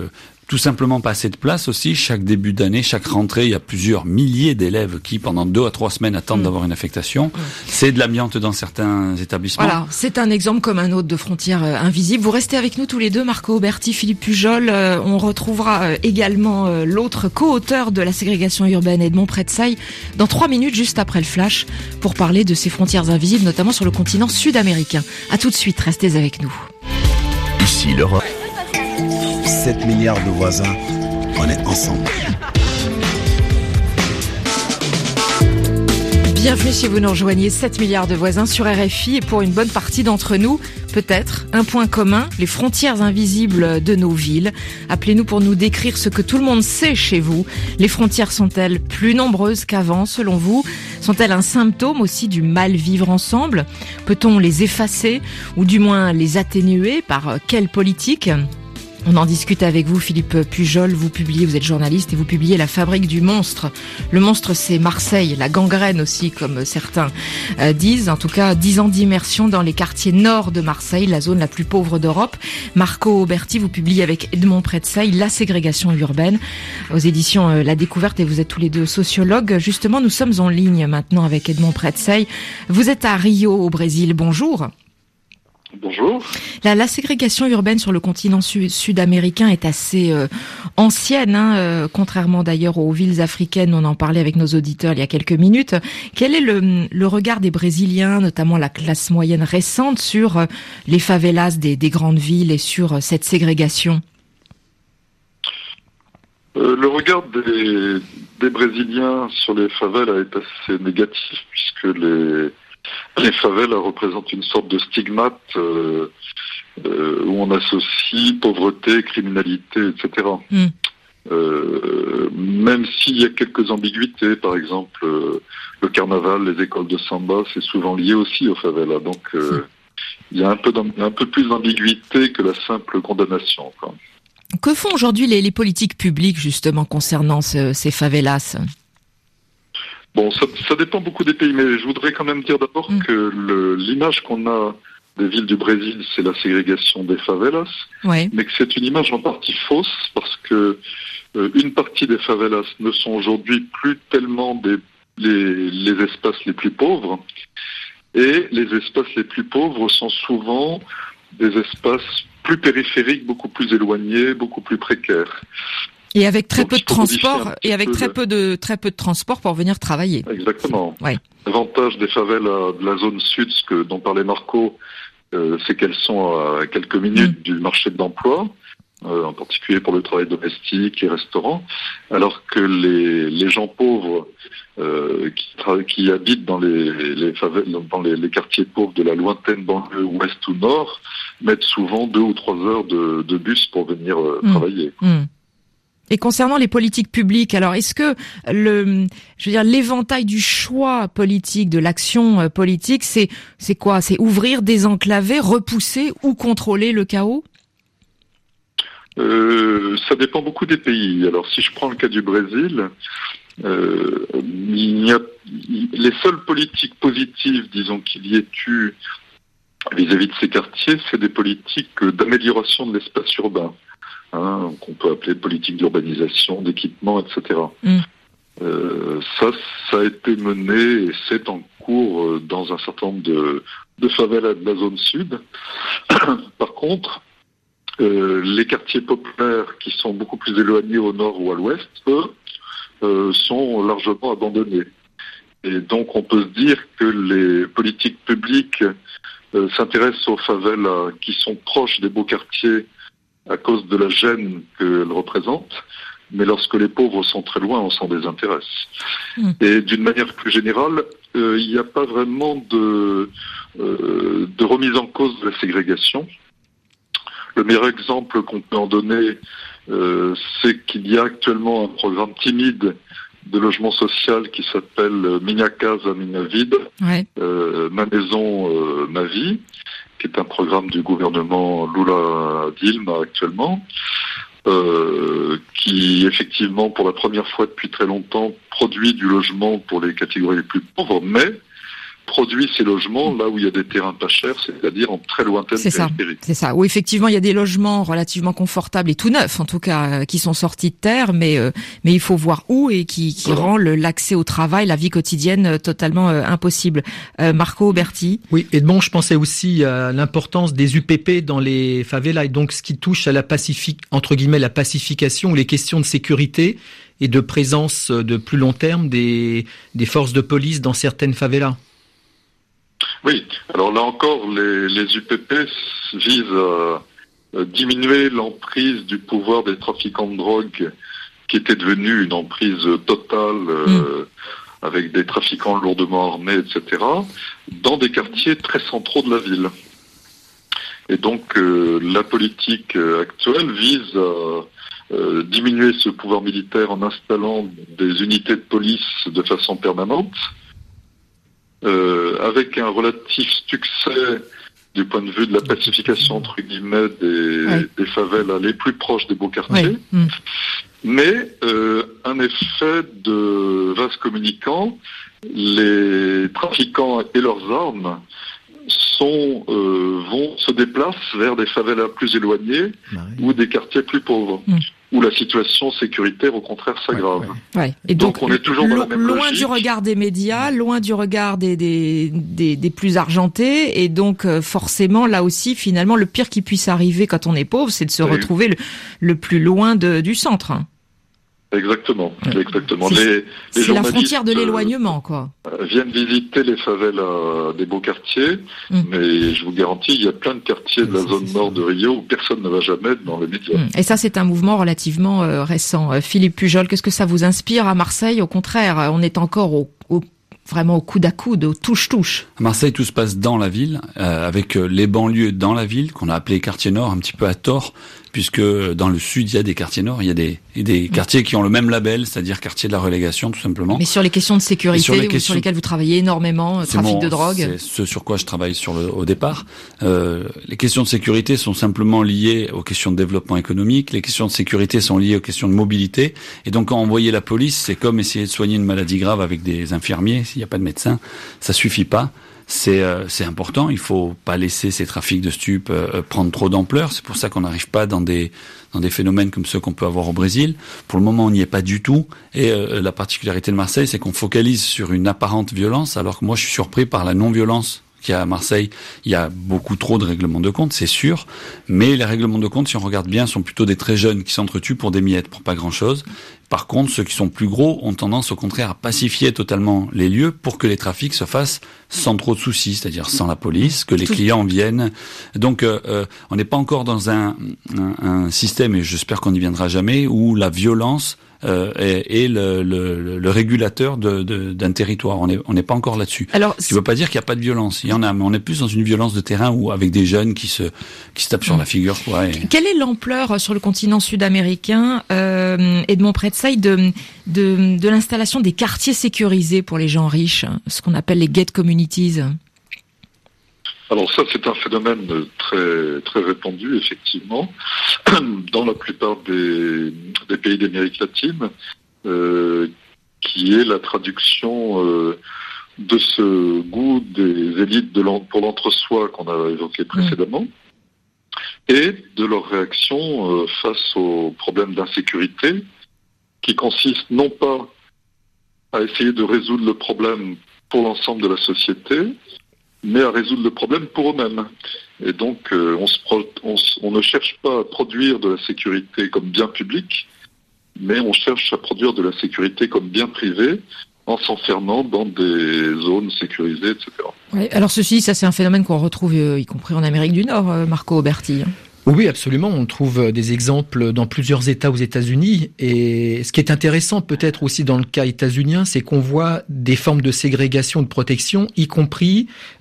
tout simplement pas assez de place aussi. Chaque début d'année, chaque rentrée, il y a plusieurs milliers d'élèves qui, pendant deux à trois semaines, attendent mmh. d'avoir une affectation. Mmh. C'est de l'amiante dans certains établissements. Voilà, c'est un exemple comme un autre de frontières euh, invisibles. Vous restez avec nous tous les deux, Marco Auberti, Philippe Pujol. Euh, on retrouvera euh, également euh, l'autre co-auteur de la ségrégation urbaine, Edmond Pretsailles, dans trois minutes, juste après le flash, pour parler de ces frontières invisibles, notamment sur le continent sud-américain. À tout de suite, restez avec nous. Ici l'Europe. sept milliards de voisins, on est ensemble. Bienvenue si vous nous rejoignez, sept milliards de voisins sur R F I, et pour une bonne partie d'entre nous, peut-être un point commun, les frontières invisibles de nos villes. Appelez-nous pour nous décrire ce que tout le monde sait chez vous. Les frontières sont-elles plus nombreuses qu'avant selon vous ? Sont-elles un symptôme aussi du mal vivre ensemble ? Peut-on les effacer ou du moins les atténuer par quelle politique ? On en discute avec vous, Philippe Pujol. Vous publiez, vous êtes journaliste et vous publiez La Fabrique du monstre. Le monstre, c'est Marseille, la gangrène aussi, comme certains euh, disent. En tout cas, dix ans d'immersion dans les quartiers nord de Marseille, la zone la plus pauvre d'Europe. Marco Auberti, vous publiez avec Edmond Pretsailles La ségrégation urbaine aux éditions euh, La Découverte, et vous êtes tous les deux sociologues. Justement, nous sommes en ligne maintenant avec Edmond Pretsailles. Vous êtes à Rio, au Brésil. Bonjour. Bonjour. La, la ségrégation urbaine sur le continent su, sud-américain est assez euh, ancienne, hein, euh, contrairement d'ailleurs aux villes africaines. On en parlait avec nos auditeurs il y a quelques minutes. Quel est le, le regard des Brésiliens, notamment la classe moyenne récente, sur euh, les favelas des, des grandes villes et sur euh, cette ségrégation ? euh, Le regard des, des Brésiliens sur les favelas est assez négatif, puisque les Les favelas représentent une sorte de stigmate euh, euh, où on associe pauvreté, criminalité, et cetera. Mm. Euh, même s'il y a quelques ambiguïtés, par exemple, euh, le carnaval, les écoles de samba, c'est souvent lié aussi aux favelas. Donc, euh, il y a un peu, un peu plus d'ambiguïté que la simple condamnation, quoi. Que font aujourd'hui les, les politiques publiques, justement, concernant ce, ces favelas ? Bon, ça, ça dépend beaucoup des pays, mais je voudrais quand même dire d'abord mmh. que le, l'image qu'on a des villes du Brésil, c'est la ségrégation des favelas, ouais. mais que c'est une image en partie fausse, parce que euh, une partie des favelas ne sont aujourd'hui plus tellement des, les, les espaces les plus pauvres, et les espaces les plus pauvres sont souvent des espaces plus périphériques, beaucoup plus éloignés, beaucoup plus précaires. Et avec très Donc, peu de transport, et avec très de... peu de très peu de transport pour venir travailler. Exactement. Ouais. L'avantage des favelas de la zone sud, ce que dont parlait Marco, euh, c'est qu'elles sont à quelques minutes mmh. du marché de l'emploi, euh, en particulier pour le travail domestique et restaurant, alors que les les gens pauvres euh, qui, tra- qui habitent dans les les favelas, dans les, les quartiers pauvres de la lointaine banlieue ouest ou nord, mettent souvent deux ou trois heures de, de bus pour venir euh, mmh. travailler. Mmh. Et concernant les politiques publiques, alors est-ce que le, je veux dire, l'éventail du choix politique, de l'action politique, c'est c'est quoi ? C'est ouvrir, désenclaver, repousser ou contrôler le chaos ? euh, Ça dépend beaucoup des pays. Alors si je prends le cas du Brésil, euh, il y a les seules politiques positives, disons, qu'il y ait eu vis-à-vis de ces quartiers, c'est des politiques d'amélioration de l'espace urbain. Hein, qu'on peut appeler politique d'urbanisation, d'équipement, et cetera. Mm. Euh, ça, ça a été mené et c'est en cours dans un certain nombre de, de favelas de la zone sud. Par contre, euh, les quartiers populaires qui sont beaucoup plus éloignés au nord ou à l'ouest, eux, euh, sont largement abandonnés. Et donc on peut se dire que les politiques publiques euh, s'intéressent aux favelas qui sont proches des beaux quartiers à cause de la gêne qu'elles représentent, mais lorsque les pauvres sont très loin, on s'en désintéresse. Mmh. Et d'une manière plus générale, euh, il n'y a pas vraiment de, euh, de remise en cause de la ségrégation. Le meilleur exemple qu'on peut en donner, euh, c'est qu'il y a actuellement un programme timide de logement social qui s'appelle Minha Casa Minha Vida, ouais. euh, Ma maison, euh, ma vie, qui est un programme du gouvernement Lula Dilma actuellement, euh, qui effectivement pour la première fois depuis très longtemps produit du logement pour les catégories les plus pauvres, mais produit ces logements là où il y a des terrains pas chers, c'est-à-dire en très lointaine périphérie. C'est ça. Où effectivement il y a des logements relativement confortables et tout neufs en tout cas euh, qui sont sortis de terre, mais euh, mais il faut voir où et qui, qui voilà. rend le, l'accès au travail, la vie quotidienne euh, totalement euh, impossible. Euh, Marco Berti. Oui, Edmond, je pensais aussi à l'importance des U P P dans les favelas et donc ce qui touche à la pacifique entre guillemets la pacification, les questions de sécurité et de présence de plus long terme des des forces de police dans certaines favelas. Oui, alors là encore, les, les U P P visent à diminuer l'emprise du pouvoir des trafiquants de drogue qui était devenue une emprise totale euh, mmh. avec des trafiquants lourdement armés, et cetera, dans des quartiers très centraux de la ville. Et donc euh, la politique actuelle vise à euh, diminuer ce pouvoir militaire en installant des unités de police de façon permanente, Euh, avec un relatif succès du point de vue de la pacification entre guillemets des, oui. des favelas les plus proches des beaux quartiers, oui. mmh. mais euh, un effet de vase communicant, les trafiquants et leurs armes sont euh, vont se déplacent vers des favelas plus éloignés oui. ou des quartiers plus pauvres. Mmh. Où la situation sécuritaire, au contraire, s'aggrave. Ouais, ouais. Ouais. Et donc, donc, on est toujours dans la même loin logique. du regard des médias, loin du regard des, des, des, des plus argentés, et donc euh, forcément, là aussi, finalement, le pire qui puisse arriver quand on est pauvre, c'est de se oui. retrouver le, le plus loin de, du centre. Exactement, exactement. C'est, les, les c'est la frontière de l'éloignement, quoi. Euh, viennent visiter les favelas des beaux quartiers, mmh. mais je vous garantis, il y a plein de quartiers de la c'est, zone c'est nord ça. de Rio où personne ne va jamais dans les médias. Mmh. Et ça, c'est un mouvement relativement euh, récent. Euh, Philippe Pujol, qu'est-ce que ça vous inspire à Marseille? Au contraire, on est encore au, au vraiment au coude à coude, au touche-touche. À Marseille, tout se passe dans la ville, euh, avec euh, les banlieues dans la ville, qu'on a appelé quartier nord un petit peu à tort, puisque dans le sud, il y a des quartiers nord, il y a des, des quartiers qui ont le même label, c'est-à-dire quartier de la relégation, tout simplement. Mais sur les questions de sécurité, sur, les questions... sur lesquelles vous travaillez énormément, c'est trafic mon, de drogue. C'est ce sur quoi je travaille sur le, au départ. Euh, les questions de sécurité sont simplement liées aux questions de développement économique, les questions de sécurité sont liées aux questions de mobilité, et donc quand envoyer la police, c'est comme essayer de soigner une maladie grave avec des infirmiers, s'il n'y a pas de médecin, ça suffit pas. C'est euh, c'est important, il faut pas laisser ces trafics de stupes euh, prendre trop d'ampleur, c'est pour ça qu'on n'arrive pas dans des dans des phénomènes comme ceux qu'on peut avoir au Brésil. Pour le moment, on n'y est pas du tout, et euh, la particularité de Marseille, c'est qu'on focalise sur une apparente violence, alors que moi je suis surpris par la non-violence qu'il y a à Marseille. Il y a beaucoup trop de règlements de compte, c'est sûr, mais les règlements de compte, si on regarde bien, sont plutôt des très jeunes qui s'entretuent pour des miettes, pour pas grand-chose. Par contre, ceux qui sont plus gros ont tendance au contraire à pacifier totalement les lieux pour que les trafics se fassent sans trop de soucis, c'est-à-dire sans la police, que les clients viennent. Donc, euh, on n'est pas encore dans un, un, un système, et j'espère qu'on n'y viendra jamais, où la violence euh, est, est le, le, le régulateur de, de, d'un territoire. On n'est on n'est pas encore là-dessus. Alors, ce qui ne veut pas dire qu'il n'y a pas de violence. Il y en a, mais on est plus dans une violence de terrain où avec des jeunes qui se qui se tapent sur la figure, quoi. Et... Quelle est l'ampleur sur le continent sud-américain, euh, Edmond Pretsailles, de, de de l'installation des quartiers sécurisés pour les gens riches, ce qu'on appelle les gated communities? Alors ça, c'est un phénomène très très répandu, effectivement, dans la plupart des, des pays d'Amérique latine, euh, qui est la traduction euh, de ce goût des élites de l'en, pour l'entre-soi qu'on a évoqué précédemment, mmh. et de leur réaction euh, face aux problèmes d'insécurité, qui consiste non pas à essayer de résoudre le problème pour l'ensemble de la société, mais à résoudre le problème pour eux-mêmes. Et donc, euh, on, se pro- on, on ne cherche pas à produire de la sécurité comme bien public, mais on cherche à produire de la sécurité comme bien privé, en s'enfermant dans des zones sécurisées, et cetera. Oui, alors ceci, ça c'est un phénomène qu'on retrouve euh, y compris en Amérique du Nord, euh, Marco Berti. Oui, absolument. On trouve des exemples dans plusieurs États aux États-Unis. Et ce qui est intéressant peut-être aussi dans le cas états-unien, c'est qu'on voit des formes de ségrégation, de protection, y compris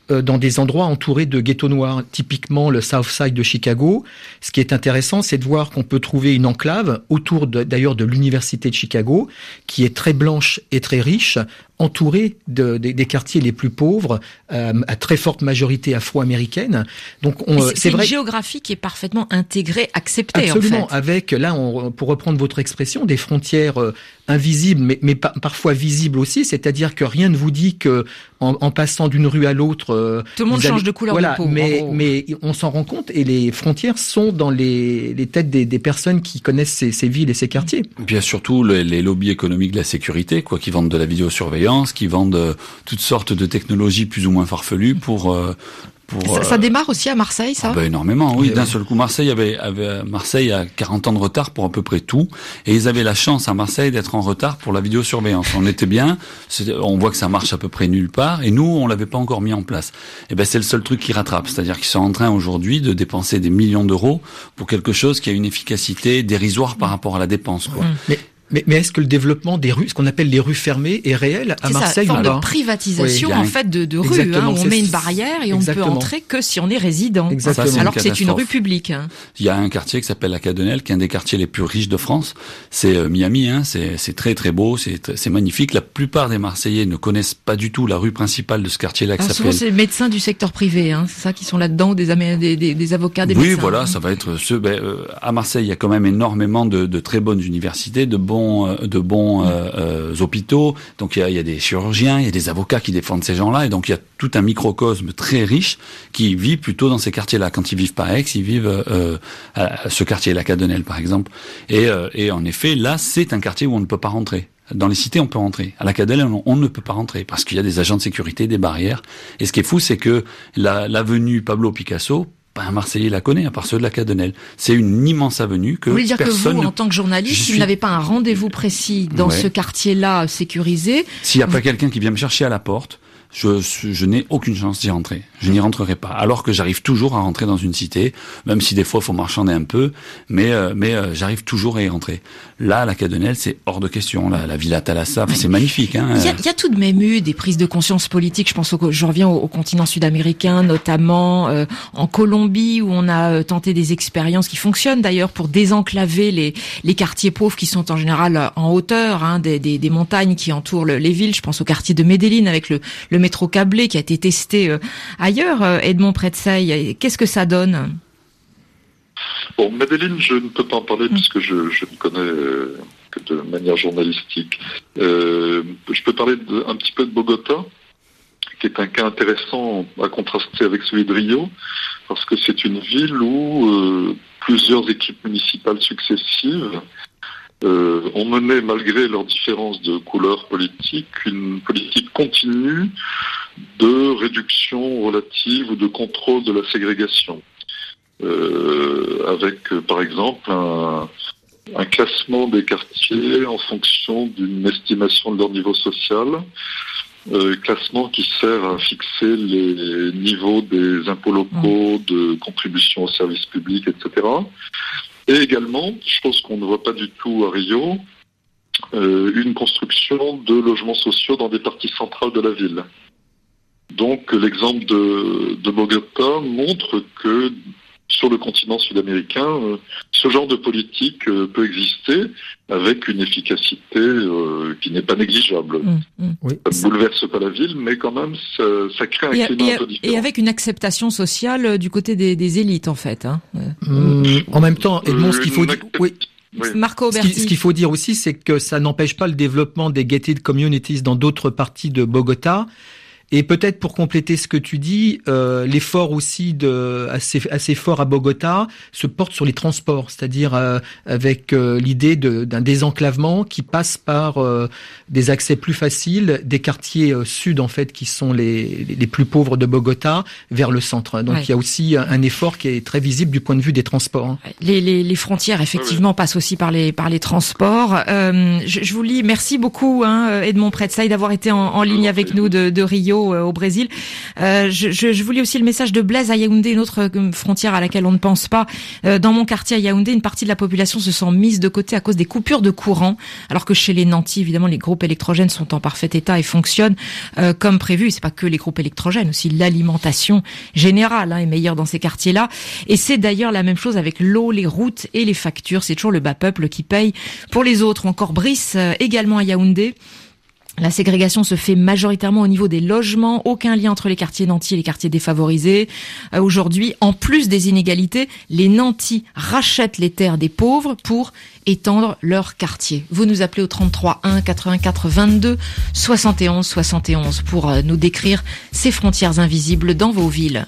euh, dans des endroits entourés de ghettos noirs, typiquement le South Side de Chicago. Ce qui est intéressant, c'est de voir qu'on peut trouver une enclave autour de, d'ailleurs de l'université de Chicago, qui est très blanche et très riche, entourée de, de, des quartiers les plus pauvres, euh, à très forte majorité afro-américaine. Donc, on, c'est, c'est, c'est vrai. Une géographie qui est parfaitement intégrée, acceptée. Absolument. En fait. Avec, là, on, pour reprendre votre expression, des frontières euh, invisibles, mais, mais pa- parfois visibles aussi. C'est-à-dire que rien ne vous dit que, en, en passant d'une rue à l'autre, euh, tout le monde allez, change de couleur voilà, de peau. Mais, mais on s'en rend compte, et les frontières sont dans les, les têtes des, des personnes qui connaissent ces, ces villes et ces quartiers. Et puis il y a surtout les, les lobbies économiques de la sécurité, quoi, qui vendent de la vidéosurveillance, qui vendent euh, toutes sortes de technologies plus ou moins farfelues pour. Euh, Pour, ça, ça démarre aussi à Marseille, ça? Ah ben énormément, oui. oui D'un oui. seul coup, Marseille avait, avait Marseille a quarante ans de retard pour à peu près tout, et ils avaient la chance à Marseille d'être en retard pour la vidéosurveillance. On était bien, on voit que ça marche à peu près nulle part, et nous, on l'avait pas encore mis en place. Et ben c'est le seul truc qui rattrape, c'est-à-dire qu'ils sont en train aujourd'hui de dépenser des millions d'euros pour quelque chose qui a une efficacité dérisoire par rapport à la dépense, quoi. Mmh. Mais Mais, mais est-ce que le développement des rues, ce qu'on appelle les rues fermées, est réel à c'est Marseille ça, ou une pas? forme de privatisation, oui, en un... fait de, de rue, hein, où on met une barrière et on exactement. ne peut entrer que si on est résident. Exactement. Ça, alors que c'est une catastrophe. rue publique. Hein. Il y a un quartier qui s'appelle la Cadenelle, qui est un des quartiers les plus riches de France. C'est euh, Miami, hein, c'est, c'est très très beau, c'est, c'est magnifique. La plupart des Marseillais ne connaissent pas du tout la rue principale de ce quartier-là qui Alors s'appelle... souvent c'est les médecins du secteur privé, hein, c'est ça qui sont là-dedans, ou des, amé- des, des, des avocats, des oui, médecins. voilà, ça va être ce. Ben, euh, à Marseille, il y a quand même énormément de, de très bonnes universités, de bons, euh, de bons euh, euh, hôpitaux. Donc il y a, il y a des chirurgiens, il y a des avocats qui défendent ces gens-là, et donc il y a tout un microcosme très riche qui vit plutôt dans ces quartiers-là. Quand ils vivent pas à Aix, ils vivent euh, à ce quartier, la Cadenelle par exemple. Et, euh, et en effet, là, c'est un quartier où on ne peut pas rentrer. Dans les cités, on peut rentrer. À la Cadenelle, on, on ne peut pas rentrer parce qu'il y a des agents de sécurité, des barrières. Et ce qui est fou, c'est que la, l'avenue Pablo Picasso, pas un Marseillais la connaît, à part ceux de la Cadenelle. C'est une immense avenue que vous voulez dire personne... que vous, ne... en tant que journaliste, si suis... vous n'avez pas un rendez-vous précis dans ouais. ce quartier-là sécurisé... S'il n'y a vous... pas quelqu'un qui vient me chercher à la porte, je, je n'ai aucune chance d'y rentrer. Je n'y rentrerai pas. Alors que j'arrive toujours à rentrer dans une cité, même si des fois il faut marchander un peu, mais euh, mais euh, j'arrive toujours à y rentrer. Là, à la Cadenelle, c'est hors de question. La, la Villa Thalassa, c'est magnifique. Hein. Il y a, il y a tout de même eu des prises de conscience politiques. Je pense au, je reviens au, au continent sud-américain, notamment euh, en Colombie, où on a euh, tenté des expériences qui fonctionnent d'ailleurs pour désenclaver les les quartiers pauvres qui sont en général en hauteur, hein, des, des, des montagnes qui entourent le, les villes. Je pense au quartier de Medellín avec le, le métro câblé qui a été testé euh, ailleurs. Euh, Edmond Pretzeil, qu'est-ce que ça donne? Bon, Medellín, je ne peux pas en parler puisque je, je ne connais euh, que de manière journalistique. Euh, je peux parler de, un petit peu de Bogota, qui est un cas intéressant à contraster avec celui de Rio, parce que c'est une ville où euh, plusieurs équipes municipales successives euh, ont mené, malgré leurs différences de couleur politique, une politique continue de réduction relative ou de contrôle de la ségrégation. Euh, avec, euh, par exemple, un, un classement des quartiers en fonction d'une estimation de leur niveau social, euh, classement qui sert à fixer les niveaux des impôts locaux, de contributions aux services publics, et cetera. Et également, chose qu'on ne voit pas du tout à Rio, euh, une construction de logements sociaux dans des parties centrales de la ville. Donc l'exemple de, de Bogota montre que sur le continent sud-américain, euh, ce genre de politique euh, peut exister avec une efficacité euh, qui n'est pas négligeable. Mmh, mmh. Oui. Ça ne bouleverse pas la ville, mais quand même, ça, ça crée un Et, climat et, un peu différent. et avec une acceptation sociale du côté des, des élites, en fait. Hein. Mmh, en même temps, Edmond, ce qu'il faut dire... Oui. Oui. Marco Ce Berti. qui- ce qu'il faut dire aussi, c'est que ça n'empêche pas le développement des gated communities dans d'autres parties de Bogota. Et peut-être pour compléter ce que tu dis, euh, l'effort aussi de assez assez fort à Bogota se porte sur les transports, c'est-à-dire euh, avec euh, l'idée de, d'un désenclavement qui passe par euh, des accès plus faciles des quartiers euh, sud en fait qui sont les les plus pauvres de Bogota vers le centre. Donc Ouais. il y a aussi un, un effort qui est très visible du point de vue des transports. Hein. Les, les, les frontières, effectivement, passent aussi par les, par les transports. Euh, je, je vous lis, merci beaucoup, hein, Edmond Pretzeil, d'avoir été en, en ligne avec nous de, de Rio. Rio euh, au Brésil. Euh, je, je, je vous lis aussi le message de Blaise à Yaoundé, une autre euh, frontière à laquelle on ne pense pas. Euh, dans mon quartier à Yaoundé, une partie de la population se sent mise de côté à cause des coupures de courant, alors que chez les nantis, évidemment, les groupes électrogènes sont en parfait état et fonctionnent euh, comme prévu. Et c'est pas que les groupes électrogènes, aussi l'alimentation générale hein, est meilleure dans ces quartiers-là. Et c'est d'ailleurs la même chose avec l'eau, les routes et les factures. C'est toujours le bas peuple qui paye pour les autres. Ou encore Brice, euh, également à Yaoundé. La ségrégation se fait majoritairement au niveau des logements, aucun lien entre les quartiers nantis et les quartiers défavorisés. Euh, aujourd'hui, en plus des inégalités, les nantis rachètent les terres des pauvres pour étendre leur quartier. Vous nous appelez au trente-trois un quatre-vingt-quatre vingt-deux soixante et onze soixante et onze pour euh, nous décrire ces frontières invisibles dans vos villes.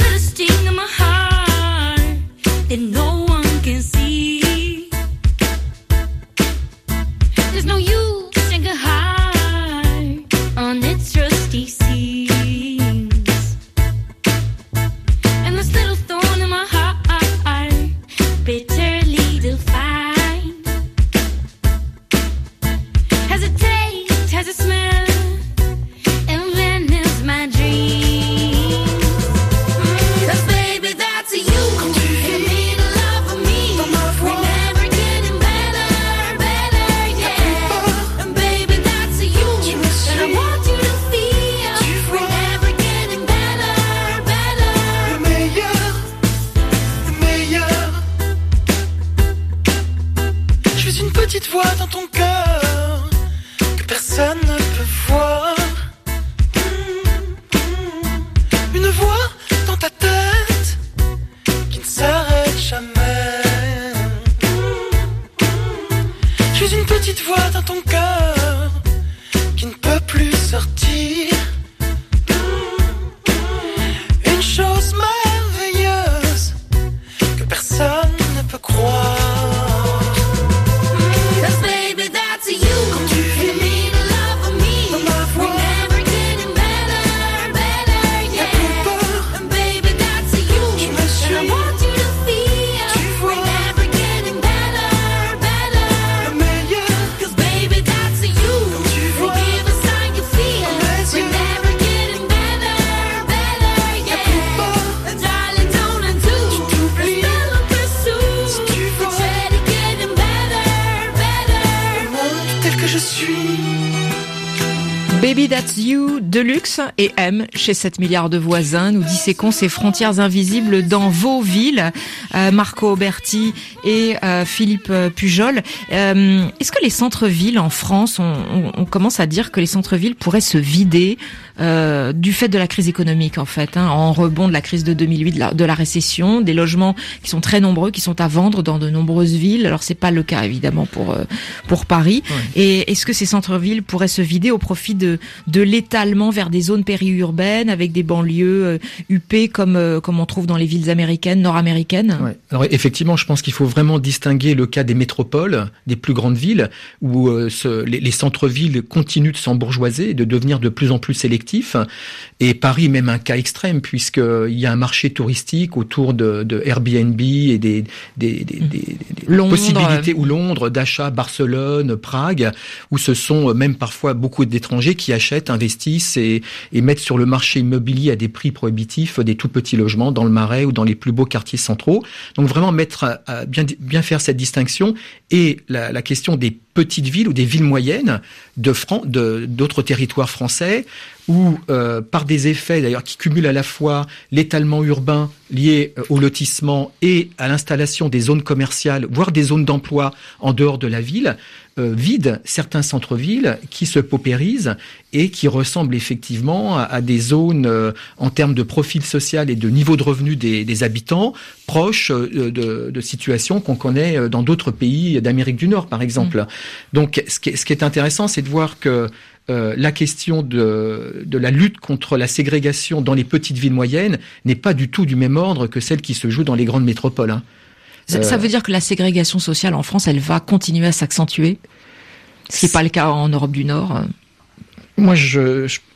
Baby That's You, Deluxe et M chez sept milliards de voisins. Nous disséquons ces frontières invisibles dans vos villes. Euh, Marco Auberti et euh, Philippe Pujol. Euh, est-ce que les centres-villes en France, on, on, on commence à dire que les centres-villes pourraient se vider euh, du fait de la crise économique en fait, hein, en rebond de la crise de deux mille huit, de la, de la récession, des logements qui sont très nombreux, qui sont à vendre dans de nombreuses villes. Alors c'est pas le cas évidemment pour euh, pour Paris. Ouais. Et est-ce que ces centres-villes pourraient se vider au profit de de l'étalement vers des zones périurbaines avec des banlieues euh, huppées comme euh, comme on trouve dans les villes américaines, nord-américaines? Ouais. Alors effectivement, je pense qu'il faut vraiment distinguer le cas des métropoles, des plus grandes villes, où euh, ce, les, les centres-villes continuent de s'embourgeoiser et de devenir de plus en plus sélectifs. Et Paris, même un cas extrême, puisqu'il y a un marché touristique autour de, de Airbnb et des, des, des, des, des possibilités, ou Londres, d'achat, Barcelone, Prague, où ce sont même parfois beaucoup d'étrangers qui achètent, investissent et, et mettent sur le marché immobilier à des prix prohibitifs des tout petits logements dans le Marais ou dans les plus beaux quartiers centraux. Donc vraiment mettre à, à bien, bien faire cette distinction, et la, la question des petites villes ou des villes moyennes de Fran- de, d'autres territoires français, où euh, par des effets d'ailleurs qui cumulent à la fois l'étalement urbain lié au lotissement et à l'installation des zones commerciales, voire des zones d'emploi en dehors de la ville, euh, vident certains centres-villes qui se paupérisent et qui ressemblent effectivement à, à des zones euh, en termes de profil social et de niveau de revenu des, des habitants proches euh, de, de situations qu'on connaît dans d'autres pays d'Amérique du Nord, par exemple. Mmh. Donc, ce qui est, ce qui est intéressant, c'est de voir que Euh, la question de, de la lutte contre la ségrégation dans les petites villes moyennes n'est pas du tout du même ordre que celle qui se joue dans les grandes métropoles. Hein. Ça, euh, ça veut dire que la ségrégation sociale en France, elle va continuer à s'accentuer, ce qui n'est pas le cas en Europe du Nord. Moi, je, je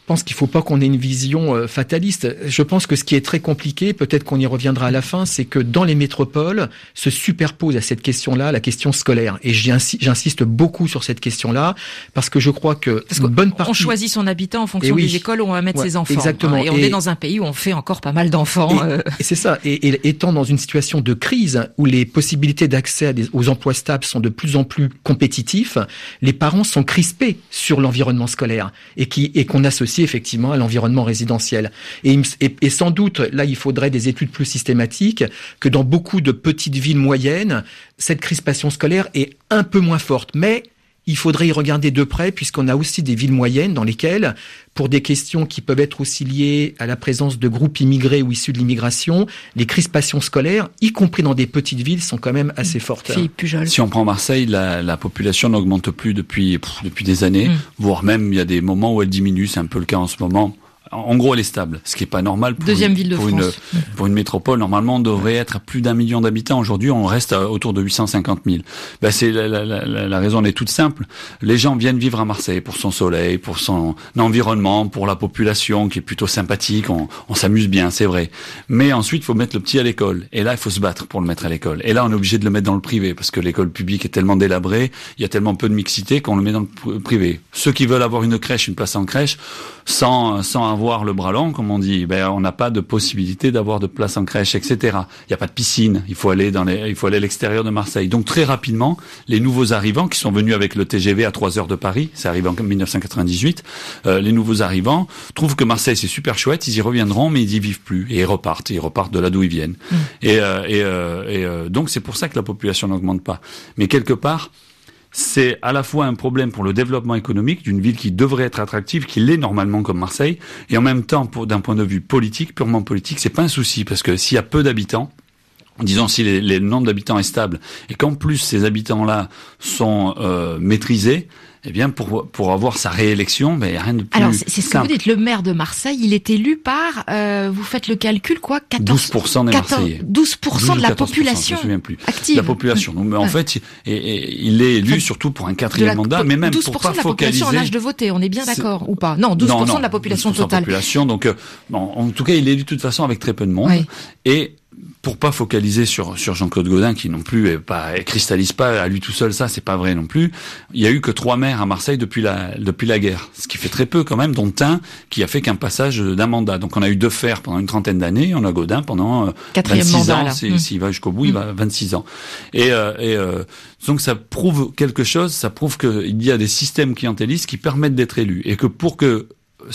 pense qu'il ne faut pas qu'on ait une vision euh, fataliste. Je pense que ce qui est très compliqué, peut-être qu'on y reviendra à la fin, c'est que dans les métropoles se superpose à cette question-là la question scolaire. Et j'insiste beaucoup sur cette question-là parce que je crois que parce une bonne partie... On choisit son habitant en fonction oui, des écoles où on va mettre ouais, ses enfants. Exactement. Hein, et on et, est dans un pays où on fait encore pas mal d'enfants. Et, euh... et c'est ça. Et, et étant dans une situation de crise où les possibilités d'accès à des, aux emplois stables sont de plus en plus compétitifs, les parents sont crispés sur l'environnement scolaire et qui et qu'on associe effectivement à l'environnement résidentiel. Et, et, et sans doute, là, il faudrait des études plus systématiques, que dans beaucoup de petites villes moyennes, cette crispation scolaire est un peu moins forte. Mais il faudrait y regarder de près, puisqu'on a aussi des villes moyennes dans lesquelles, pour des questions qui peuvent être aussi liées à la présence de groupes immigrés ou issus de l'immigration, les crispations scolaires, y compris dans des petites villes, sont quand même assez fortes. Philippe Pujol. Si on prend Marseille, la, la population n'augmente plus depuis, pff, depuis des années, mmh. voire même il y a des moments où elle diminue, c'est un peu le cas en ce moment. En gros, elle est stable, ce qui est pas normal pour, Deuxième une, ville de pour, France. Une, pour une métropole. Normalement, on devrait être à plus d'un million d'habitants. Aujourd'hui, on reste à autour de huit cent cinquante mille. Ben, c'est la, la, la, la raison est toute simple. Les gens viennent vivre à Marseille pour son soleil, pour son environnement, pour la population qui est plutôt sympathique. On, on s'amuse bien, c'est vrai. Mais ensuite, il faut mettre le petit à l'école. Et là, il faut se battre pour le mettre à l'école. Et là, on est obligé de le mettre dans le privé parce que l'école publique est tellement délabrée, il y a tellement peu de mixité qu'on le met dans le privé. Ceux qui veulent avoir une crèche, une place en crèche, sans sans avoir le bras long, comme on dit, ben on n'a pas de possibilité d'avoir de place en crèche, et cetera. Il n'y a pas de piscine, il faut aller dans les, il faut aller à l'extérieur de Marseille. Donc très rapidement, les nouveaux arrivants qui sont venus avec le T G V à trois heures de Paris, c'est arrivé en dix-neuf cent quatre-vingt-dix-huit, euh, les nouveaux arrivants trouvent que Marseille c'est super chouette, ils y reviendront, mais ils y vivent plus et ils repartent, ils repartent de là d'où ils viennent. Mmh. Et, euh, et, euh, et euh, donc c'est pour ça que la population n'augmente pas. Mais quelque part, c'est à la fois un problème pour le développement économique d'une ville qui devrait être attractive, qui l'est normalement comme Marseille, et en même temps, pour, d'un point de vue politique, purement politique, c'est pas un souci, parce que s'il y a peu d'habitants, disons si les, les, le nombre d'habitants est stable, et qu'en plus ces habitants-là sont euh, maîtrisés, eh bien, pour pour avoir sa réélection, ben, rien de plus Alors, c'est, c'est ce simple. que vous dites. Le maire de Marseille, il est élu par, euh, vous faites le calcul, quoi, quatorze douze pour cent des Marseillais. douze pour cent de la population. Je me souviens plus. Active. La population. Donc, mais en ouais. fait, et, et, il est élu enfin, surtout pour un quatrième mandat, mais même pour pas focaliser. douze pour cent de la population en âge de voter, on est bien d'accord, c'est... ou pas? Non, douze pour cent non, non, de la population totale. De la population, donc, euh, bon, en tout cas, il est élu de toute façon avec très peu de monde. Oui. Et, pour pas focaliser sur sur Jean-Claude Gaudin qui non plus est pas cristallise pas à lui tout seul, ça c'est pas vrai non plus. Il y a eu que trois maires à Marseille depuis la depuis la guerre, ce qui fait très peu quand même, dont un qui a fait qu'un passage d'un mandat. Donc on a eu deux fers pendant une trentaine d'années, on a Gaudin pendant Quatrième vingt-six mandat, ans, là. c'est, mmh. s'il va jusqu'au bout, mmh. il va vingt-six ans. Et euh, et euh, donc ça prouve quelque chose, ça prouve qu'il y a des systèmes clientélistes qui permettent d'être élus et que pour que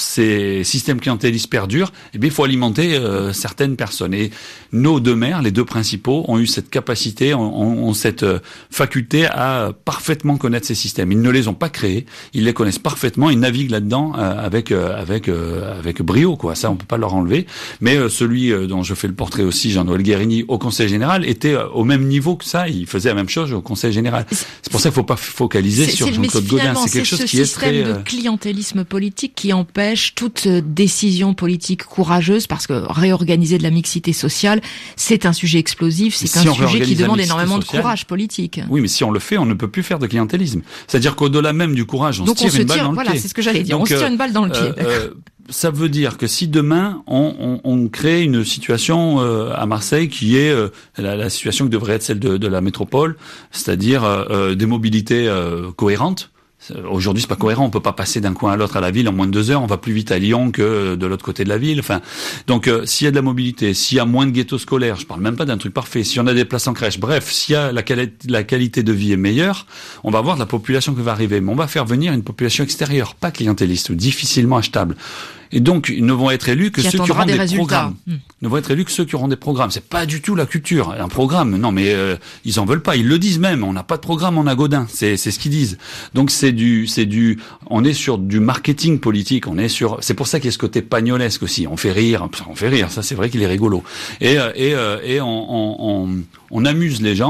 ces systèmes clientélistes perdurent, eh bien, il faut alimenter euh, certaines personnes. Et nos deux maires, les deux principaux, ont eu cette capacité, ont, ont cette euh, faculté à parfaitement connaître ces systèmes. Ils ne les ont pas créés, ils les connaissent parfaitement, ils naviguent là-dedans euh, avec euh, avec euh, avec brio, quoi. Ça, on peut pas leur enlever. Mais euh, celui euh, dont je fais le portrait aussi, Jean-Noël Guérini, au Conseil général, était euh, au même niveau que ça. Il faisait la même chose au Conseil général. C'est pour ça qu'il faut pas focaliser c'est, sur c'est, Jean-Claude Gaudin. C'est quelque c'est chose qui est très... ce système de clientélisme politique qui empêche toute décision politique courageuse, parce que réorganiser de la mixité sociale, c'est un sujet explosif, c'est si un sujet qui demande énormément sociale, de courage politique. Oui, mais si on le fait, on ne peut plus faire de clientélisme. C'est-à-dire qu'au-delà même du courage, on Donc se tire on se une balle tire, dans le voilà, pied. C'est ce que j'allais dire. Donc, on se tire une balle dans le pied. Euh, euh, ça veut dire que si demain on, on, on crée une situation euh, à Marseille qui est euh, la, la situation qui devrait être celle de, de la métropole, c'est-à-dire euh, des mobilités euh, cohérentes. Aujourd'hui, c'est pas cohérent. On peut pas passer d'un coin à l'autre à la ville en moins de deux heures. On va plus vite à Lyon que de l'autre côté de la ville. Enfin, donc euh, s'il y a de la mobilité, s'il y a moins de ghettos scolaires, je parle même pas d'un truc parfait. Si on a des places en crèche, bref, s'il y a la, quali- la qualité de vie est meilleure, on va avoir de la population qui va arriver. Mais on va faire venir une population extérieure, pas clientéliste ou difficilement achetable. Et donc, ils ne vont être élus que qui ceux qui auront des, des programmes. Mmh. Ils ne vont être élus que ceux qui auront des programmes. C'est pas du tout la culture. Un programme, non, mais euh, ils en veulent pas. Ils le disent même. On n'a pas de programme, on a Gaudin. C'est, c'est ce qu'ils disent. Donc c'est du, c'est du. On est sur du marketing politique. On est sur. C'est pour ça qu'il y a ce côté pagnolesque aussi. On fait rire. On fait rire. Ça, c'est vrai qu'il est rigolo. Et et et on on, on, on amuse les gens.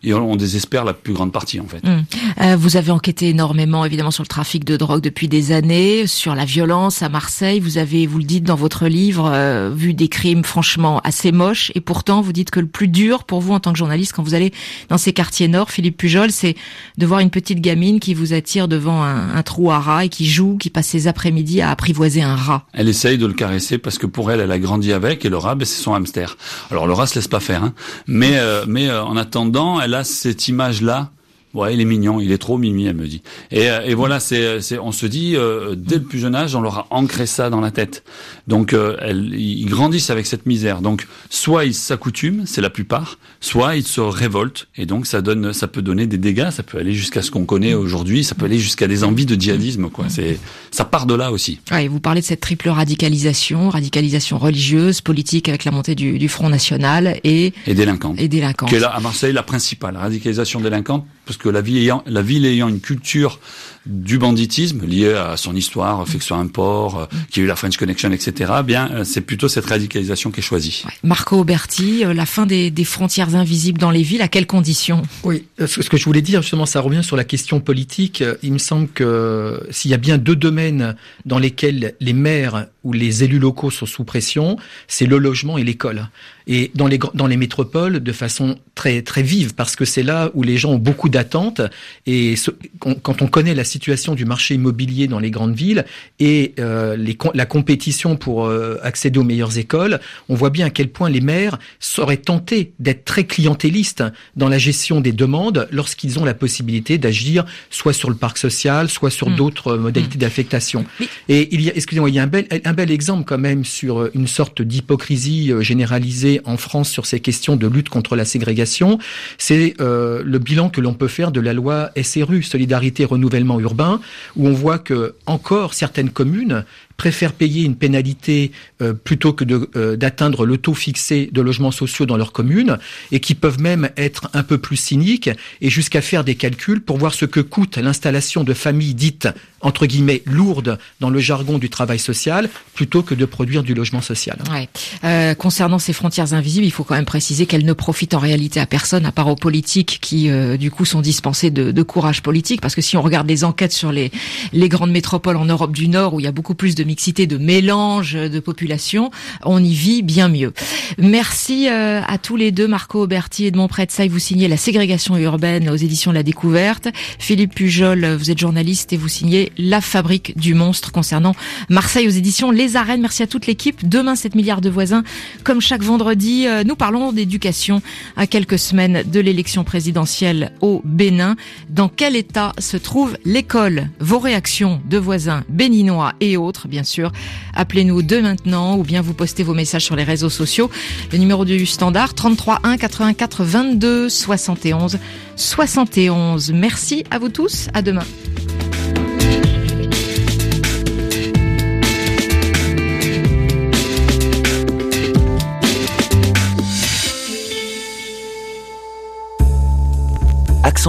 et on, on désespère la plus grande partie en fait. Mmh. Euh, vous avez enquêté énormément évidemment sur le trafic de drogue depuis des années, sur la violence à Marseille. Vous avez, vous le dites dans votre livre, euh, vu des crimes franchement assez moches, et pourtant vous dites que le plus dur pour vous en tant que journaliste quand vous allez dans ces quartiers nord, Philippe Pujol, c'est de voir une petite gamine qui vous attire devant un, un trou à rats et qui joue, qui passe ses après-midi à apprivoiser un rat. Elle essaye de le caresser parce que pour elle, elle a grandi avec, et le rat, ben, c'est son hamster. Alors le rat se laisse pas faire, hein. Mais euh, mais euh, en attendant, elle a cette image-là. Ouais, il est mignon, il est trop mimi, elle me dit. Et, et voilà, c'est, c'est, on se dit, euh, dès le plus jeune âge, on leur a ancré ça dans la tête. Donc, euh, elles, ils grandissent avec cette misère. Donc, soit ils s'accoutument, c'est la plupart, soit ils se révoltent. Et donc, ça donne, ça peut donner des dégâts. Ça peut aller jusqu'à ce qu'on connaît aujourd'hui. Ça peut aller jusqu'à des envies de djihadisme, quoi. C'est, ça part de là aussi. Ouais, vous parlez de cette triple radicalisation, radicalisation religieuse, politique avec la montée du, du Front National et et délinquante. Et délinquante. Qui est là à Marseille la principale radicalisation délinquante, parce que la ville ayant, la ville ayant une culture du banditisme liée à son histoire, fait que ce soit un port, euh, qu'il y a eu la French Connection, et cetera. Bien, euh, c'est plutôt cette radicalisation qui est choisie. Ouais. Marco Auberti, euh, la fin des, des frontières invisibles dans les villes, à quelles conditions ? Oui, ce que je voulais dire justement, ça revient sur la question politique. Il me semble que s'il y a bien deux domaines dans lesquels les maires ou les élus locaux sont sous pression, c'est le logement et l'école. Et dans les dans les métropoles, de façon très très vive, parce que c'est là où les gens ont beaucoup d'attentes. Et ce, quand on connaît la situation du marché immobilier dans les grandes villes et euh, les, la compétition pour euh, accéder aux meilleures écoles, on voit bien à quel point les maires seraient tentés d'être très clientélistes dans la gestion des demandes lorsqu'ils ont la possibilité d'agir soit sur le parc social, soit sur mmh. d'autres modalités mmh. d'affectation. Oui. Et il y a, excusez-moi, il y a un bel un bel exemple quand même sur une sorte d'hypocrisie généralisée en France sur ces questions de lutte contre la ségrégation. C'est euh, le bilan que l'on peut faire de la loi S R U, Solidarité Renouvellement Urbain, où on voit que encore certaines communes préfèrent payer une pénalité euh, plutôt que de, euh, d'atteindre le taux fixé de logements sociaux dans leur commune, et qui peuvent même être un peu plus cyniques et jusqu'à faire des calculs pour voir ce que coûte l'installation de familles dites entre guillemets lourdes dans le jargon du travail social, plutôt que de produire du logement social. Ouais. Euh, concernant ces frontières invisibles, il faut quand même préciser qu'elles ne profitent en réalité à personne, à part aux politiques qui euh, du coup sont dispensés de, de courage politique, parce que si on regarde les enquêtes sur les les grandes métropoles en Europe du Nord, où il y a beaucoup plus de mixité, de mélange de population, on y vit bien mieux. Merci euh, à tous les deux, Marco Auberti et Edmond Pretsailles. Vous signez La ségrégation urbaine aux éditions La Découverte. Philippe Pujol, vous êtes journaliste et vous signez La fabrique du monstre concernant Marseille aux éditions Les Arènes. Merci à toute l'équipe. Demain, sept milliards de voisins. Comme chaque vendredi, euh, nous parlons d'éducation à quelques semaines de l'élection présidentielle au Bénin. Dans quel état se trouve l'école ? Vos réactions de voisins béninois et autres, bien sûr. Appelez-nous dès maintenant ou bien vous postez vos messages sur les réseaux sociaux. Le numéro du standard, trente-trois un quatre-vingt-quatre vingt-deux soixante et onze soixante et onze. Merci à vous tous. À demain.